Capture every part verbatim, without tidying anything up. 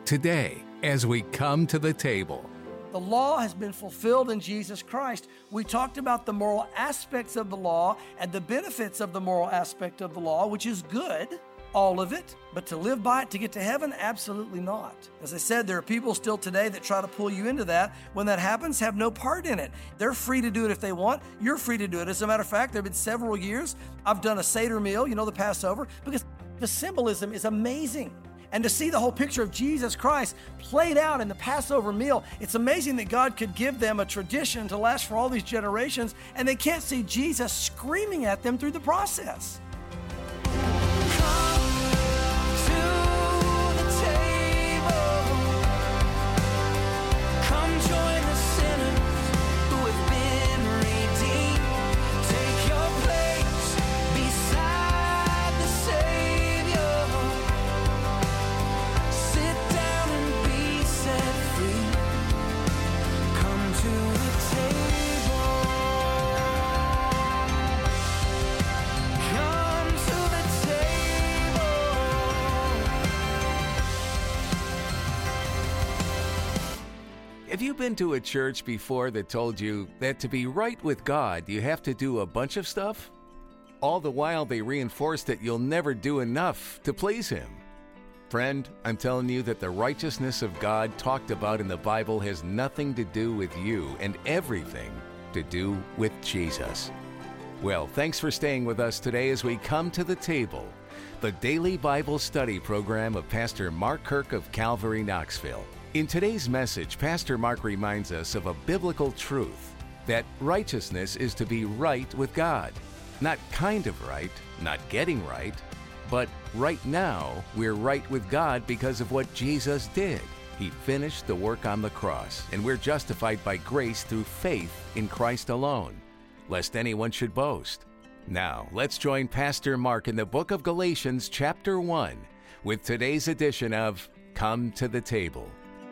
today as we come to the table. The law has been fulfilled in Jesus Christ. We talked about the moral aspects of the law and the benefits of the moral aspect of the law, which is good, all of it, but to live by it, to get to heaven, absolutely not. As I said, there are people still today that try to pull you into that. When that happens, have no part in it. They're free to do it if they want. You're free to do it. As a matter of fact, there have been several years I've done a Seder meal, you know, the Passover, because the symbolism is amazing. And to see the whole picture of Jesus Christ played out in the Passover meal, it's amazing that God could give them a tradition to last for all these generations, and they can't see Jesus screaming at them through the process. Have you been to a church before that told you that to be right with God, you have to do a bunch of stuff? All the while they reinforce that you'll never do enough to please Him. Friend, I'm telling you that the righteousness of God talked about in the Bible has nothing to do with you and everything to do with Jesus. Well, thanks for staying with us today as we come to the table, the daily Bible study program of Pastor Mark Kirk of Calvary, Knoxville. In today's message, Pastor Mark reminds us of a biblical truth, that righteousness is to be right with God. Not kind of right, not getting right, but right now we're right with God because of what Jesus did. He finished the work on the cross, and we're justified by grace through faith in Christ alone, lest anyone should boast. Now, let's join Pastor Mark in the book of Galatians chapter one with today's edition of Come to the Table.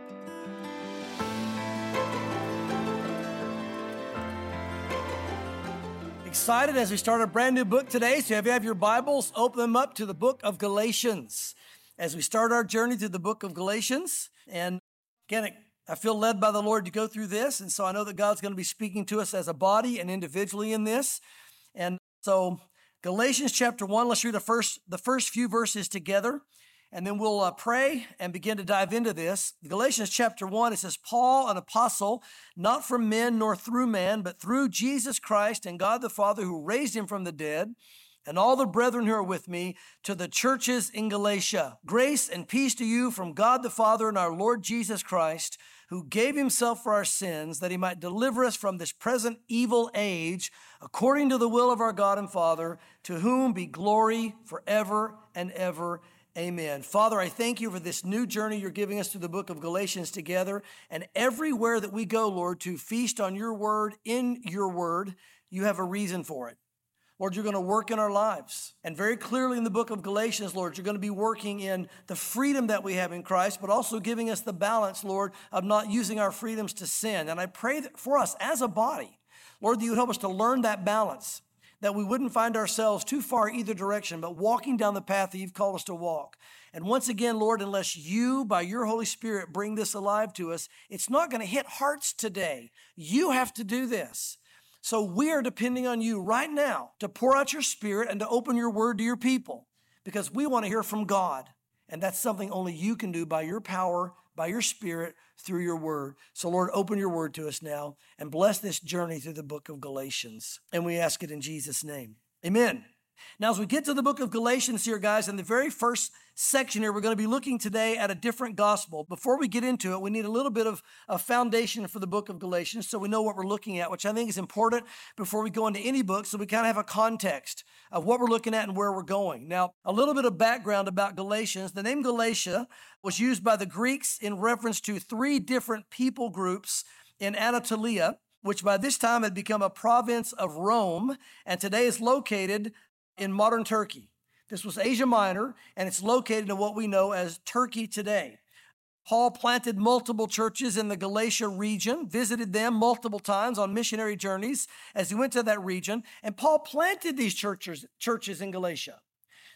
Excited as we start a brand new book today. So if you have your Bibles, open them up to the book of Galatians as we start our journey through the book of Galatians. And again, I feel led by the Lord to go through this. And so I know that God's going to be speaking to us as a body and individually in this. And so Galatians chapter one, let's read the first, the first few verses together. And then we'll uh, pray and begin to dive into this. Galatians chapter one, it says, Paul, an apostle, not from men nor through man, but through Jesus Christ and God the Father who raised him from the dead, and all the brethren who are with me, to the churches in Galatia. Grace and peace to you from God the Father and our Lord Jesus Christ, who gave himself for our sins, that he might deliver us from this present evil age, according to the will of our God and Father, to whom be glory forever and ever. Amen. Father, I thank you for this new journey you're giving us through the book of Galatians together. And everywhere that we go, Lord, to feast on your word, in your word, you have a reason for it. Lord, you're going to work in our lives. And very clearly in the book of Galatians, Lord, you're going to be working in the freedom that we have in Christ, but also giving us the balance, Lord, of not using our freedoms to sin. And I pray that for us as a body, Lord, that you would help us to learn that balance, that we wouldn't find ourselves too far either direction, but walking down the path that you've called us to walk. And once again, Lord, unless you, by your Holy Spirit, bring this alive to us, it's not going to hit hearts today. You have to do this. So we are depending on you right now to pour out your Spirit and to open your word to your people, because we want to hear from God. And that's something only you can do by your power, by your Spirit, through your word. So Lord, open your word to us now and bless this journey through the book of Galatians. And we ask it in Jesus' name. Amen. Now, as we get to the book of Galatians here, guys, in the very first section here, we're going to be looking today at a different gospel. Before we get into it, we need a little bit of a foundation for the book of Galatians so we know what we're looking at, which I think is important before we go into any book, so we kind of have a context of what we're looking at and where we're going. Now, a little bit of background about Galatians. The name Galatia was used by the Greeks in reference to three different people groups in Anatolia, which by this time had become a province of Rome, and today is located in modern Turkey. This was Asia Minor, and it's located in what we know as Turkey today. Paul planted multiple churches in the Galatia region, visited them multiple times on missionary journeys as he went to that region, and Paul planted these churches, churches in Galatia.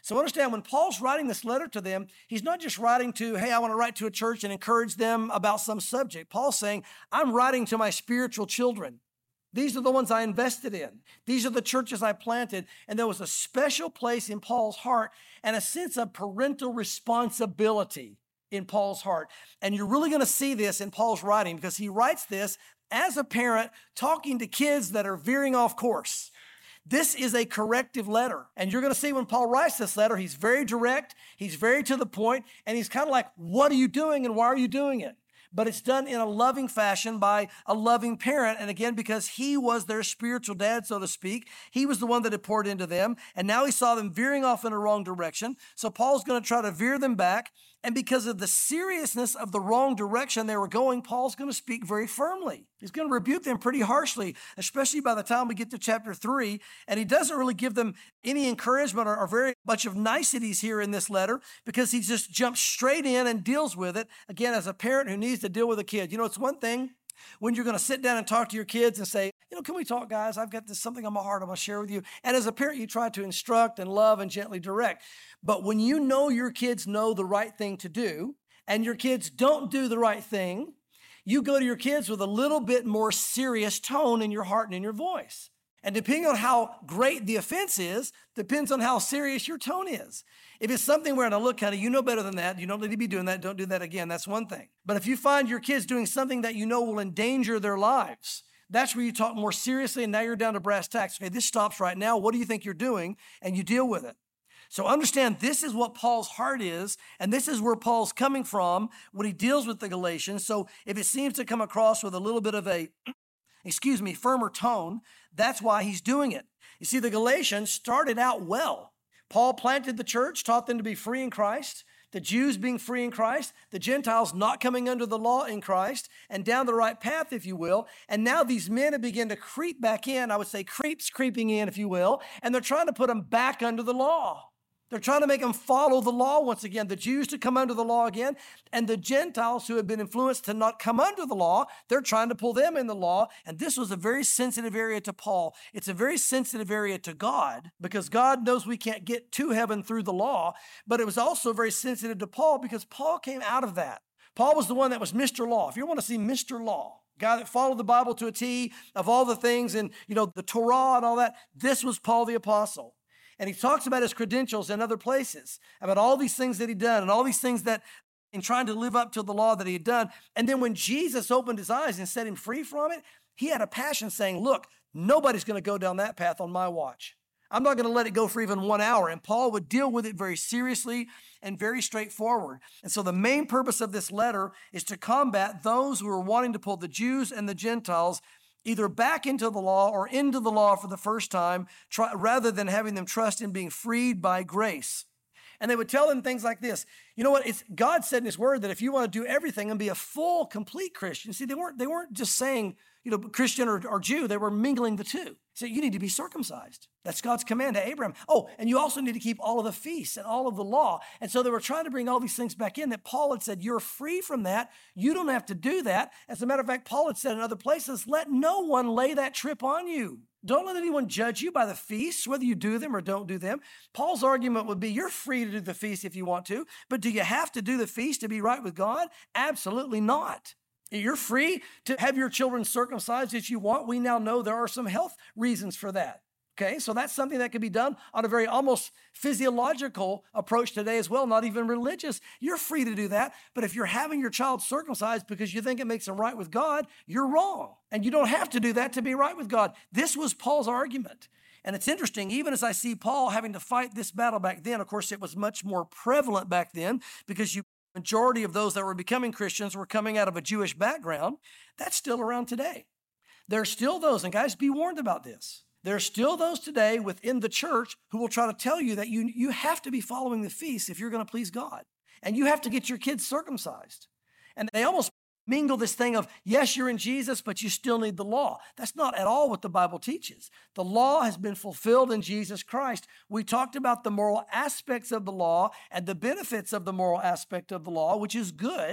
So understand, when Paul's writing this letter to them, he's not just writing to, hey, I want to write to a church and encourage them about some subject. Paul's saying, I'm writing to my spiritual children. These are the ones I invested in. These are the churches I planted. And there was a special place in Paul's heart and a sense of parental responsibility in Paul's heart. And you're really going to see this in Paul's writing, because he writes this as a parent talking to kids that are veering off course. This is a corrective letter. And you're going to see when Paul writes this letter, he's very direct, he's very to the point, and he's kind of like, what are you doing and why are you doing it? But it's done in a loving fashion by a loving parent. And again, because he was their spiritual dad, so to speak, he was the one that had poured into them. And now he saw them veering off in a wrong direction. So Paul's going to try to veer them back. And because of the seriousness of the wrong direction they were going, Paul's going to speak very firmly. He's going to rebuke them pretty harshly, especially by the time we get to chapter three. And he doesn't really give them any encouragement or, or very much of niceties here in this letter, because he just jumps straight in and deals with it, again, as a parent who needs to deal with a kid. You know, it's one thing when you're going to sit down and talk to your kids and say, you know, can we talk, guys? I've got this something on my heart I want to share with you. And as a parent, you try to instruct and love and gently direct. But when you know your kids know the right thing to do and your kids don't do the right thing, you go to your kids with a little bit more serious tone in your heart and in your voice. And depending on how great the offense is, depends on how serious your tone is. If it's something where, now look, honey, you know better than that. You don't need to be doing that. Don't do that again. That's one thing. But if you find your kids doing something that you know will endanger their lives, that's where you talk more seriously, and now you're down to brass tacks. Okay, this stops right now. What do you think you're doing? And you deal with it. So understand, this is what Paul's heart is, and this is where Paul's coming from when he deals with the Galatians. So if it seems to come across with a little bit of a, excuse me, firmer tone, that's why he's doing it. You see, the Galatians started out well. Paul planted the church, taught them to be free in Christ, the Jews being free in Christ, the Gentiles not coming under the law in Christ, and down the right path, if you will. And now these men have begun to creep back in. I would say creeps creeping in, if you will, and they're trying to put them back under the law. They're trying to make them follow the law once again, the Jews to come under the law again, and the Gentiles who have been influenced to not come under the law, they're trying to pull them in the law. And this was a very sensitive area to Paul. It's a very sensitive area to God, because God knows we can't get to heaven through the law, but it was also very sensitive to Paul because Paul came out of that. Paul was the one that was Mister Law. If you want to see Mister Law, guy that followed the Bible to a T of all the things and, you know, the Torah and all that, this was Paul the Apostle. And he talks about his credentials in other places, about all these things that he'd done and all these things that in trying to live up to the law that he had done. And then when Jesus opened his eyes and set him free from it, he had a passion saying, look, nobody's going to go down that path on my watch. I'm not going to let it go for even one hour. And Paul would deal with it very seriously and very straightforward. And so the main purpose of this letter is to combat those who are wanting to pull the Jews and the Gentiles either back into the law or into the law for the first time, try, rather than having them trust in being freed by grace. And they would tell them things like this. You know what? It's God said in his word that if you want to do everything and be a full, complete Christian, see, they weren't, they weren't just saying, you know, Christian or, or Jew, they were mingling the two. So you need to be circumcised. That's God's command to Abraham. Oh, and you also need to keep all of the feasts and all of the law. And so they were trying to bring all these things back in that Paul had said, you're free from that. You don't have to do that. As a matter of fact, Paul had said in other places, let no one lay that trip on you. Don't let anyone judge you by the feasts, whether you do them or don't do them. Paul's argument would be, you're free to do the feast if you want to, but do you have to do the feast to be right with God? Absolutely not. You're free to have your children circumcised if you want. We now know there are some health reasons for that. Okay, so that's something that can be done on a very almost physiological approach today as well, not even religious. You're free to do that, but if you're having your child circumcised because you think it makes them right with God, you're wrong. And you don't have to do that to be right with God. This was Paul's argument. And it's interesting, even as I see Paul having to fight this battle back then, of course, it was much more prevalent back then because you majority of those that were becoming Christians were coming out of a Jewish background. That's still around today. There are still those, and guys, be warned about this. There are still those today within the church who will try to tell you that you, you have to be following the feast if you're going to please God. And you have to get your kids circumcised. And they almost mingle this thing of, yes, you're in Jesus, but you still need the law. That's not at all what the Bible teaches. The law has been fulfilled in Jesus Christ. We talked about the moral aspects of the law and the benefits of the moral aspect of the law, which is good.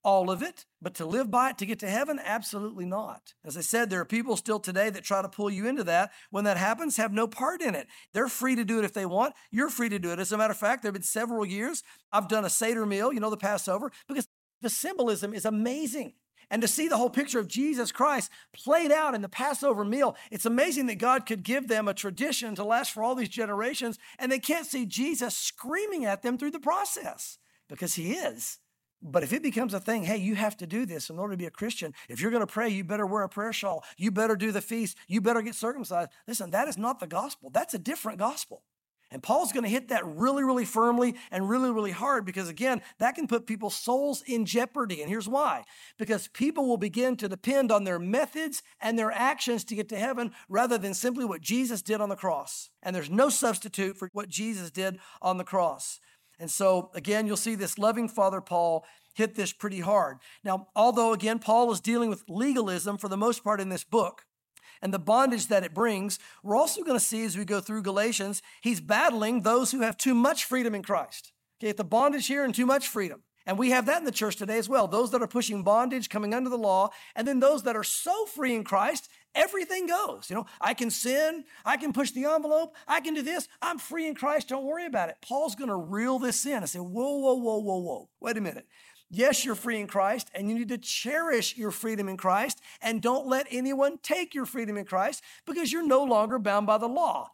all of it, but to live by it to get to heaven, absolutely not. As I said, there are people still today that try to pull you into that. When that happens, have no part in it. They're free to do it if they want. You're free to do it. As a matter of fact, there have been several years I've done a Seder meal, you know, the Passover, because the symbolism is amazing. And to see the whole picture of Jesus Christ played out in the Passover meal, it's amazing that God could give them a tradition to last for all these generations, and they can't see Jesus screaming at them through the process, because he is. But if it becomes a thing, hey, you have to do this in order to be a Christian. If you're going to pray, you better wear a prayer shawl. You better do the feast. You better get circumcised. Listen, that is not the gospel. That's a different gospel. And Paul's going to hit that really, really firmly and really, really hard because, again, that can put people's souls in jeopardy. And here's why. Because people will begin to depend on their methods and their actions to get to heaven rather than simply what Jesus did on the cross. And there's no substitute for what Jesus did on the cross. And so, again, you'll see this loving Father Paul hit this pretty hard. Now, although, again, Paul is dealing with legalism for the most part in this book, and the bondage that it brings, we're also going to see as we go through Galatians, he's battling those who have too much freedom in Christ. Okay, the bondage here and too much freedom. And we have that in the church today as well. Those that are pushing bondage, coming under the law, and then those that are so free in Christ, everything goes. You know, I can sin, I can push the envelope, I can do this, I'm free in Christ, don't worry about it. Paul's going to reel this in and say, whoa, whoa, whoa, whoa, whoa, wait a minute. Yes, you're free in Christ, and you need to cherish your freedom in Christ, and don't let anyone take your freedom in Christ because you're no longer bound by the law.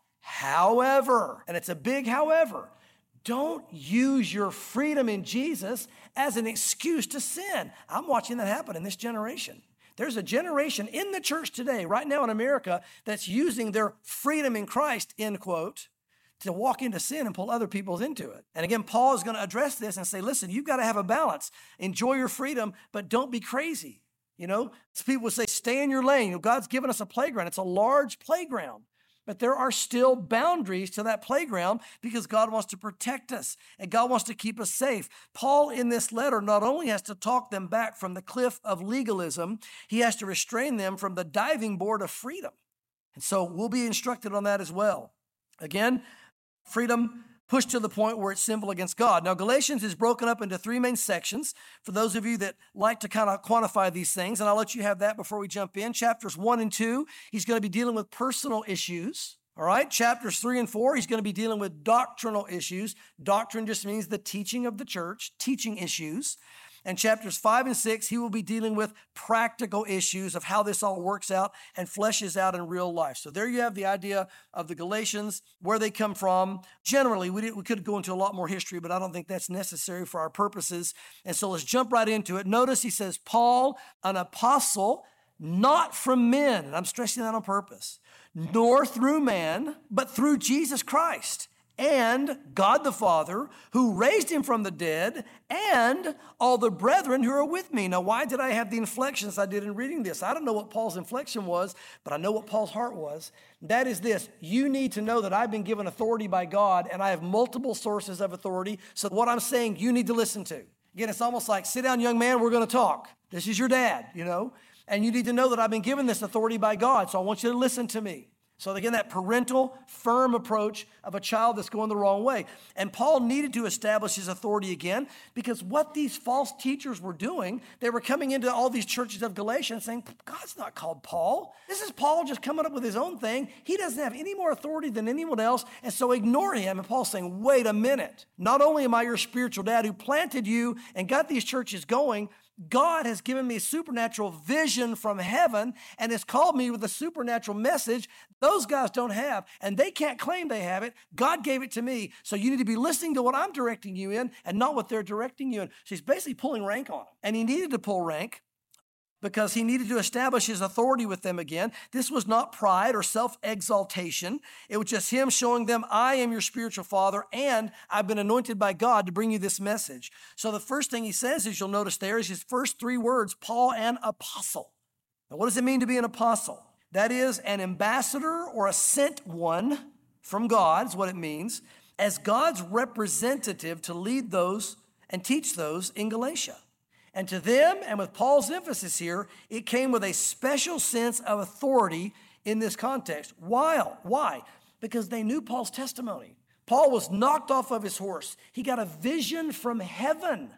However, and it's a big however, don't use your freedom in Jesus as an excuse to sin. I'm watching that happen in this generation. There's a generation in the church today, right now in America, that's using their freedom in Christ, end quote, to walk into sin and pull other people into it. And again, Paul is going to address this and say, listen, you've got to have a balance. Enjoy your freedom, but don't be crazy. You know, people would say, stay in your lane. You know, God's given us a playground. It's a large playground. But there are still boundaries to that playground because God wants to protect us and God wants to keep us safe. Paul in this letter not only has to talk them back from the cliff of legalism, he has to restrain them from the diving board of freedom. And so we'll be instructed on that as well. Again, freedom pushed to the point where it's sinful against God. Now, Galatians is broken up into three main sections. For those of you that like to kind of quantify these things, and I'll let you have that before we jump in. Chapters one and two, he's going to be dealing with personal issues. All right, chapters three and four, he's going to be dealing with doctrinal issues. Doctrine just means the teaching of the church, teaching issues. And chapters five and six, he will be dealing with practical issues of how this all works out and fleshes out in real life. So there you have the idea of the Galatians, where they come from. Generally, we, did, we could go into a lot more history, but I don't think that's necessary for our purposes. And so let's jump right into it. Notice he says, Paul, an apostle, not from men, and I'm stressing that on purpose, nor through man, but through Jesus Christ, and God the Father, who raised him from the dead, and all the brethren who are with me. Now, why did I have the inflections I did in reading this? I don't know what Paul's inflection was, but I know what Paul's heart was. That is this: you need to know that I've been given authority by God, and I have multiple sources of authority. So what I'm saying, you need to listen to. Again, it's almost like, sit down, young man, we're going to talk. This is your dad, you know, and you need to know that I've been given this authority by God, so I want you to listen to me. So again, that parental, firm approach of a child that's going the wrong way. And Paul needed to establish his authority again because what these false teachers were doing, they were coming into all these churches of Galatia and saying, God's not called Paul. This is Paul just coming up with his own thing. He doesn't have any more authority than anyone else, and so ignore him. And Paul's saying, wait a minute. Not only am I your spiritual dad who planted you and got these churches going, God has given me a supernatural vision from heaven and has called me with a supernatural message those guys don't have, and they can't claim they have it. God gave it to me, so you need to be listening to what I'm directing you in and not what they're directing you in. So he's basically pulling rank on them, and he needed to pull rank because he needed to establish his authority with them again. This was not pride or self-exaltation. It was just him showing them, I am your spiritual father, and I've been anointed by God to bring you this message. So the first thing he says, as you'll notice there, is his first three words, Paul, an apostle. Now, what does it mean to be an apostle? That is an ambassador or a sent one from God, is what it means, as God's representative to lead those and teach those in Galatia. And to them, and with Paul's emphasis here, it came with a special sense of authority in this context. Why? Why? Because they knew Paul's testimony. Paul was knocked off of his horse. He got a vision from heaven.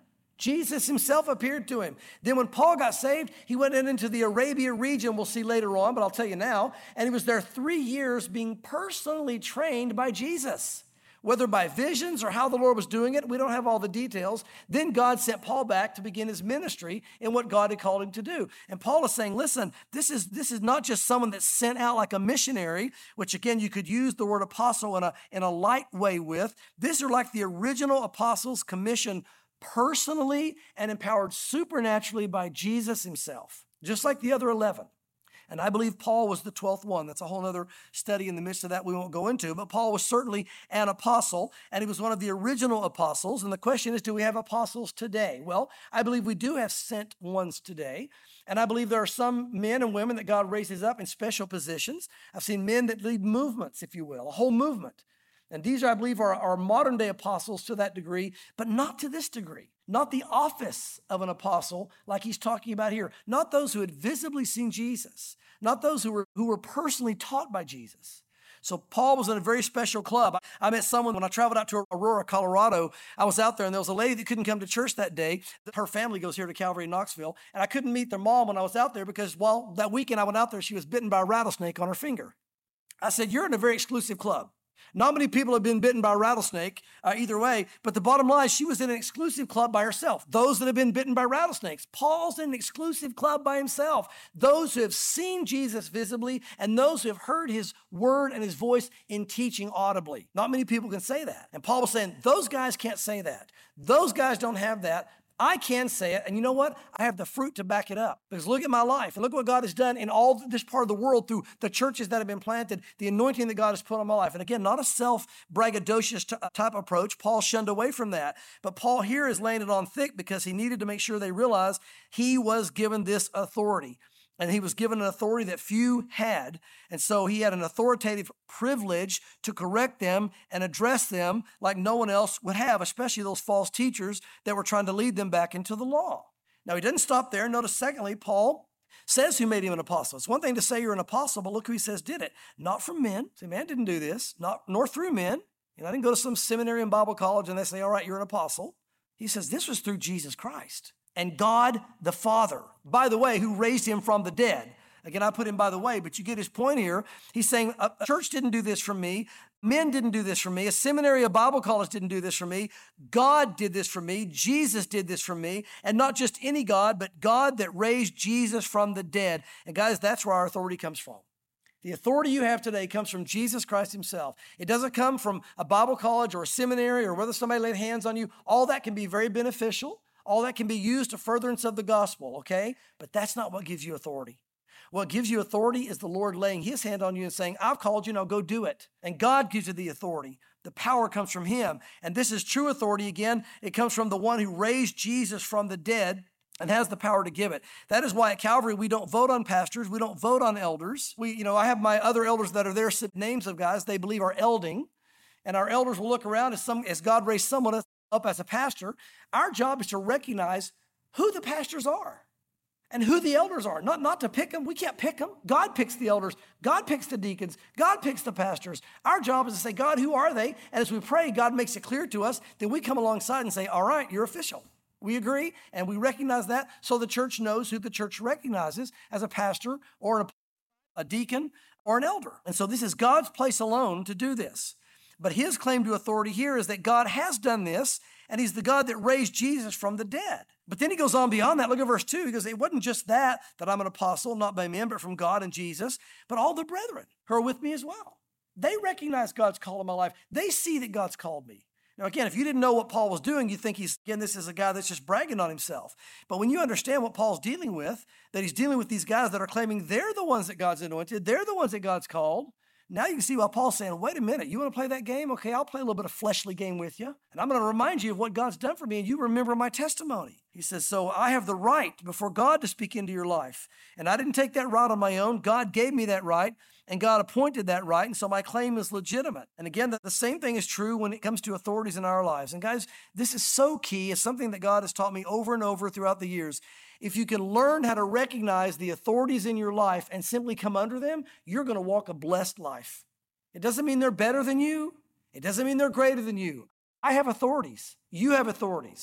Jesus himself appeared to him. Then when Paul got saved, he went in into the Arabia region, we'll see later on, but I'll tell you now. And he was there three years being personally trained by Jesus. Whether by visions or how the Lord was doing it, we don't have all the details. Then God sent Paul back to begin his ministry in what God had called him to do. And Paul is saying, listen, this is, this is not just someone that's sent out like a missionary, which again, you could use the word apostle in a, in a light way with. These are like the original apostles commissioned personally and empowered supernaturally by Jesus himself, just like the other eleven. And I believe Paul was the twelfth one. That's a whole other study in the midst of that we won't go into. But Paul was certainly an apostle, and he was one of the original apostles. And the question is, do we have apostles today? Well, I believe we do have sent ones today. And I believe there are some men and women that God raises up in special positions. I've seen men that lead movements, if you will, a whole movement. And these, I believe, are, are modern-day apostles to that degree, but not to this degree. Not the office of an apostle like he's talking about here. Not those who had visibly seen Jesus. Not those who were, who were personally taught by Jesus. So Paul was in a very special club. I met someone when I traveled out to Aurora, Colorado. I was out there, and there was a lady that couldn't come to church that day. Her family goes here to Calvary in Knoxville, and I couldn't meet their mom when I was out there because, well, that weekend I went out there, she was bitten by a rattlesnake on her finger. I said, you're in a very exclusive club. Not many people have been bitten by a rattlesnake uh, either way, but the bottom line, she was in an exclusive club by herself. Those that have been bitten by rattlesnakes. Paul's in an exclusive club by himself. Those who have seen Jesus visibly and those who have heard his word and his voice in teaching audibly. Not many people can say that. And Paul was saying, those guys can't say that. Those guys don't have that. I can say it, and you know what? I have the fruit to back it up. Because look at my life, and look what God has done in all this part of the world through the churches that have been planted, the anointing that God has put on my life. And again, not a self-braggadocious type approach. Paul shunned away from that. But Paul here is laying it on thick because he needed to make sure they realized he was given this authority. And he was given an authority that few had. And so he had an authoritative privilege to correct them and address them like no one else would have, especially those false teachers that were trying to lead them back into the law. Now, he didn't stop there. Notice, secondly, Paul says who made him an apostle. It's one thing to say you're an apostle, but look who he says did it. Not from men. See, man didn't do this, not nor through men. You know, I didn't go to some seminary and Bible college and they say, all right, you're an apostle. He says this was through Jesus Christ. And God the Father, by the way, who raised him from the dead. Again, I put him by the way, but you get his point here. He's saying a church didn't do this for me. Men didn't do this for me. A seminary, a Bible college didn't do this for me. God did this for me. Jesus did this for me. And not just any God, but God that raised Jesus from the dead. And guys, that's where our authority comes from. The authority you have today comes from Jesus Christ himself. It doesn't come from a Bible college or a seminary or whether somebody laid hands on you. All that can be very beneficial. All that can be used to furtherance of the gospel, okay? But that's not what gives you authority. What gives you authority is the Lord laying his hand on you and saying, I've called you, now go do it. And God gives you the authority. The power comes from him. And this is true authority. Again, it comes from the one who raised Jesus from the dead and has the power to give it. That is why at Calvary, we don't vote on pastors. We don't vote on elders. We, you know, I have my other elders that are there, names of guys they believe are elding. And our elders will look around as, some, as God raised someone up as a pastor. Our job is to recognize who the pastors are and who the elders are. Not, not to pick them. We can't pick them. God picks the elders. God picks the deacons. God picks the pastors. Our job is to say, God, who are they? And as we pray, God makes it clear to us. Then we come alongside and say, all right, you're official. We agree, and we recognize that so the church knows who the church recognizes as a pastor or a, a deacon or an elder. And so this is God's place alone to do this. But his claim to authority here is that God has done this, and he's the God that raised Jesus from the dead. But then he goes on beyond that. Look at verse two. He goes, it wasn't just that, that I'm an apostle, not by men, but from God and Jesus, but all the brethren who are with me as well. They recognize God's call in my life. They see that God's called me. Now, again, if you didn't know what Paul was doing, you think he's, again, this is a guy that's just bragging on himself. But when you understand what Paul's dealing with, that he's dealing with these guys that are claiming they're the ones that God's anointed, they're the ones that God's called, now you can see why Paul's saying, wait a minute, you want to play that game? Okay, I'll play a little bit of fleshly game with you. And I'm going to remind you of what God's done for me, and you remember my testimony. He says, so I have the right before God to speak into your life. And I didn't take that right on my own. God gave me that right, and God appointed that right, and so my claim is legitimate. And again, the same thing is true when it comes to authorities in our lives. And guys, this is so key. It's something that God has taught me over and over throughout the years. If you can learn how to recognize the authorities in your life and simply come under them, you're going to walk a blessed life. It doesn't mean they're better than you. It doesn't mean they're greater than you. I have authorities. You have authorities.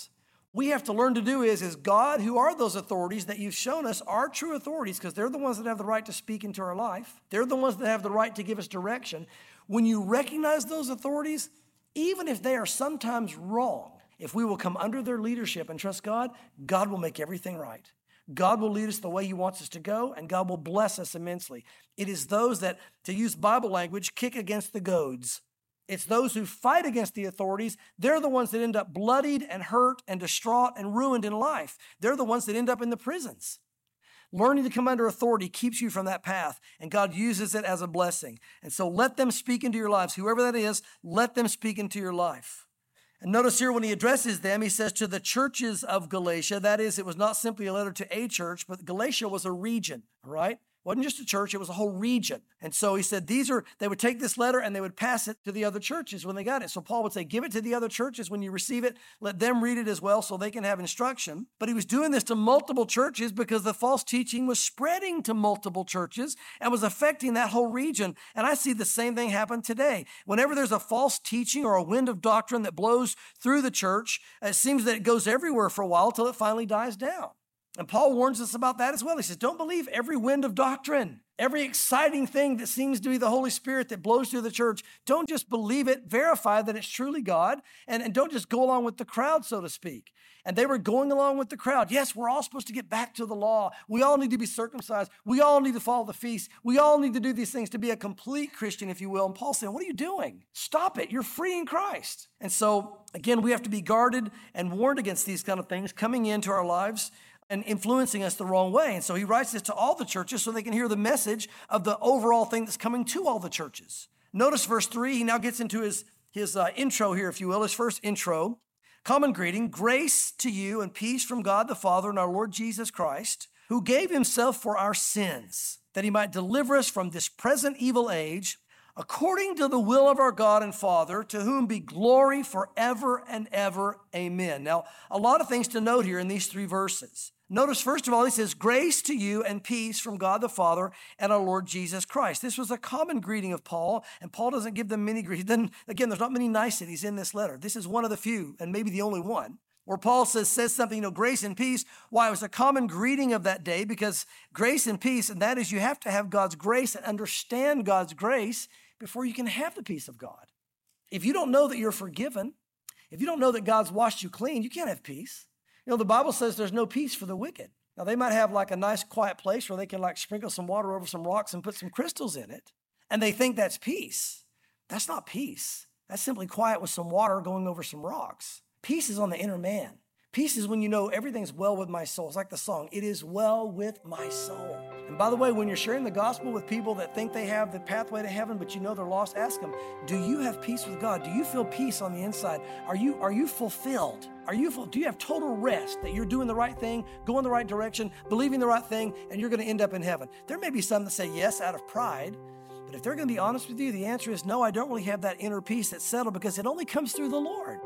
we have to learn to do is, is God, who are those authorities that you've shown us are true authorities, because they're the ones that have the right to speak into our life. They're the ones that have the right to give us direction. When you recognize those authorities, even if they are sometimes wrong, if we will come under their leadership and trust God, God will make everything right. God will lead us the way he wants us to go, and God will bless us immensely. It is those that, to use Bible language, kick against the goads. It's those who fight against the authorities. They're the ones that end up bloodied and hurt and distraught and ruined in life. They're the ones that end up in the prisons. Learning to come under authority keeps you from that path, and God uses it as a blessing. And so let them speak into your lives. Whoever that is, let them speak into your life. And notice here when he addresses them, he says to the churches of Galatia. That is, it was not simply a letter to a church, but Galatia was a region, all right? It wasn't just a church, it was a whole region. And so he said these are, they would take this letter and they would pass it to the other churches when they got it. So Paul would say, give it to the other churches when you receive it. Let them read it as well so they can have instruction. But he was doing this to multiple churches because the false teaching was spreading to multiple churches and was affecting that whole region. And I see the same thing happen today. Whenever there's a false teaching or a wind of doctrine that blows through the church, it seems that it goes everywhere for a while till it finally dies down. And Paul warns us about that as well. He says, don't believe every wind of doctrine, every exciting thing that seems to be the Holy Spirit that blows through the church. Don't just believe it, verify that it's truly God, and, and don't just go along with the crowd, so to speak. And they were going along with the crowd. Yes, we're all supposed to get back to the law. We all need to be circumcised. We all need to follow the feast. We all need to do these things to be a complete Christian, if you will. And Paul said, what are you doing? Stop it. You're free in Christ. And so, again, we have to be guarded and warned against these kind of things coming into our lives and influencing us the wrong way. And so he writes this to all the churches so they can hear the message of the overall thing that's coming to all the churches. Notice verse three, he now gets into his, his uh, intro here, if you will, his first intro. Common greeting, grace to you and peace from God the Father and our Lord Jesus Christ, who gave himself for our sins, that he might deliver us from this present evil age, according to the will of our God and Father, to whom be glory forever and ever. Amen. Now, a lot of things to note here in these three verses. Notice, first of all, he says, grace to you and peace from God the Father and our Lord Jesus Christ. This was a common greeting of Paul, and Paul doesn't give them many greetings. Then, again, there's not many niceties in this letter. This is one of the few, and maybe the only one, where Paul says, says something, you know, grace and peace. Why? It was a common greeting of that day, because grace and peace, and that is you have to have God's grace and understand God's grace before you can have the peace of God. If you don't know that you're forgiven, if you don't know that God's washed you clean, you can't have peace. You know, the Bible says there's no peace for the wicked. Now, they might have like a nice quiet place where they can like sprinkle some water over some rocks and put some crystals in it, and they think that's peace. That's not peace. That's simply quiet with some water going over some rocks. Peace is on the inner man. Peace is when you know everything's well with my soul. It's like the song, it is well with my soul. And by the way, when you're sharing the gospel with people that think they have the pathway to heaven, but you know they're lost, ask them, do you have peace with God? Do you feel peace on the inside? Are you, are you fulfilled? Are you, do you have total rest that you're doing the right thing, going the right direction, believing the right thing, and you're going to end up in heaven? There may be some that say yes out of pride, but if they're going to be honest with you, the answer is no, I don't really have that inner peace that's settled, because it only comes through the Lord.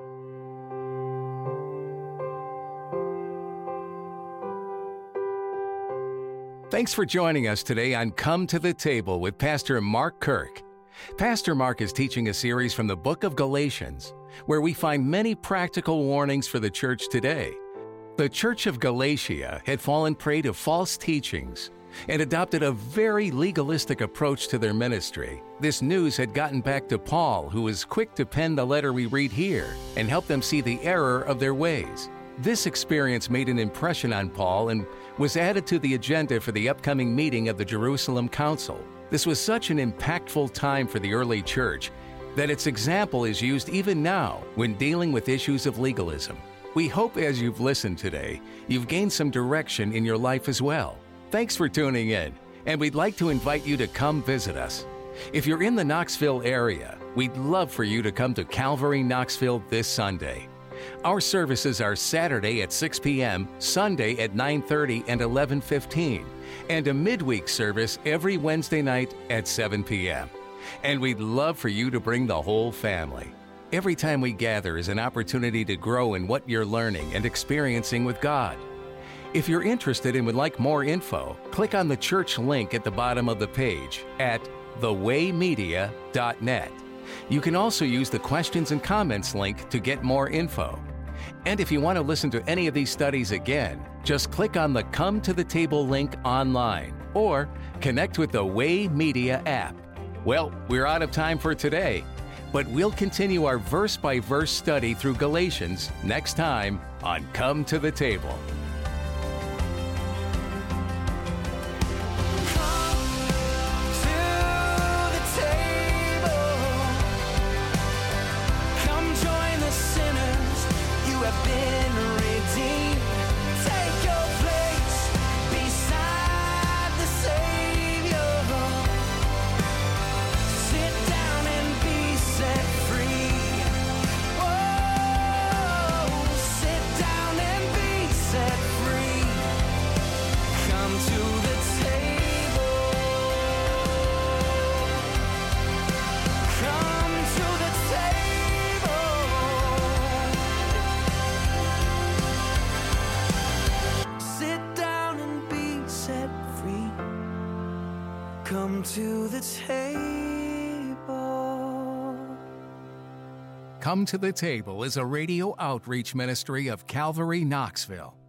Thanks for joining us today on Come to the Table with Pastor Mark Kirk. Pastor Mark is teaching a series from the book of Galatians, where we find many practical warnings for the church today. The church of Galatia had fallen prey to false teachings and adopted a very legalistic approach to their ministry. This news had gotten back to Paul, who was quick to pen the letter we read here and help them see the error of their ways. This experience made an impression on Paul and was added to the agenda for the upcoming meeting of the Jerusalem Council. This was such an impactful time for the early church that its example is used even now when dealing with issues of legalism. We hope as you've listened today, you've gained some direction in your life as well. Thanks for tuning in, and we'd like to invite you to come visit us. If you're in the Knoxville area, we'd love for you to come to Calvary Knoxville this Sunday. Our services are Saturday at six p.m., Sunday at nine thirty and eleven fifteen, and a midweek service every Wednesday night at seven p.m. And we'd love for you to bring the whole family. Every time we gather is an opportunity to grow in what you're learning and experiencing with God. If you're interested and would like more info, click on the church link at the bottom of the page at the way media dot net. You can also use the questions and comments link to get more info. And if you want to listen to any of these studies again, just click on the Come to the Table link online or connect with the Way Media app. Well, we're out of time for today, but we'll continue our verse-by-verse study through Galatians next time on Come to the Table. Come to the table. Come to the Table is a radio outreach ministry of Calvary Knoxville.